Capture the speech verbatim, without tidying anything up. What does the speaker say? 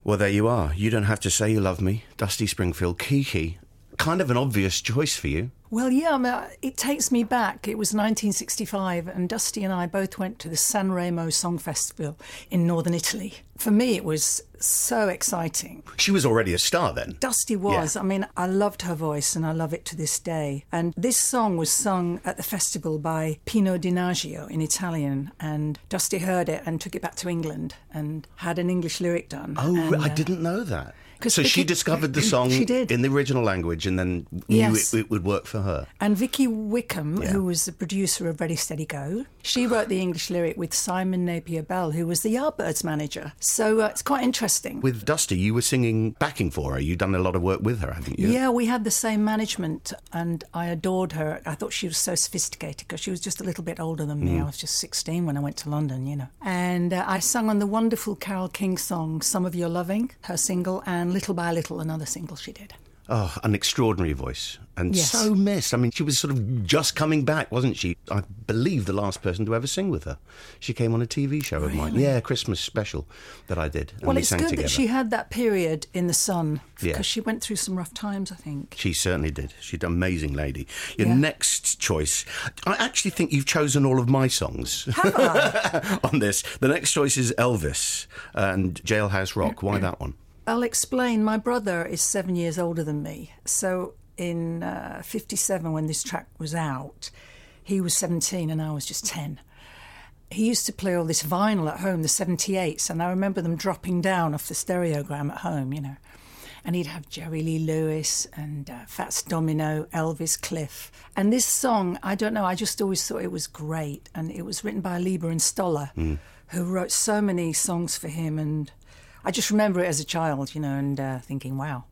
Well, there you are. You Don't Have to Say You Love Me, Dusty Springfield, Kiki. Kind of an obvious choice for you. Well, yeah, I mean, it takes me back. It was nineteen sixty-five, and Dusty and I both went to the San Remo Song Festival in northern Italy. For me, it was so exciting. She was already a star then. Dusty was. Yeah. I mean, I loved her voice, and I love it to this day. And this song was sung at the festival by Pino Donaggio in Italian, and Dusty heard it and took it back to England and had an English lyric done. Oh, and, I uh, didn't know that. So Vicky, she discovered the song she did. in the original language and then knew Yes. it, it would work for her. And Vicky Wickham, Yeah. who was the producer of Ready Steady Go, she wrote the English lyric with Simon Napier Bell, who was the Yardbirds manager. So uh, it's quite interesting. With Dusty, you were singing backing for her. You'd done a lot of work with her, haven't you? Yeah, we had the same management, and I adored her. I thought she was so sophisticated because she was just a little bit older than me. Mm. I was just sixteen when I went to London, you know. And uh, I sang on the wonderful Carole King song, Some of Your Loving, her single, and Little by Little, another single she did. Oh, an extraordinary voice. And Yes. so missed. I mean, she was sort of just coming back, wasn't she? I believe the last person to ever sing with her. She came on a T V show of mine. Really? Yeah, a Christmas special that I did. And Well, we it's sang good together. that she had that period in the sun because Yeah. she went through some rough times, I think. She certainly did. She's an amazing lady. Your Yeah. next choice, I actually think you've chosen all of my songs Have I? on this. The next choice is Elvis and Jailhouse Rock. Why that one? I'll explain. My brother is seven years older than me. So in uh, fifty-seven, when this track was out, he was seventeen and I was just ten. He used to play all this vinyl at home, the seventy-eights, and I remember them dropping down off the stereogram at home, you know. And he'd have Jerry Lee Lewis and uh, Fats Domino, Elvis, Cliff. And this song, I don't know, I just always thought it was great. And it was written by Lieber and Stoller, Mm. who wrote so many songs for him. And I just remember it as a child, you know, and uh, thinking, wow.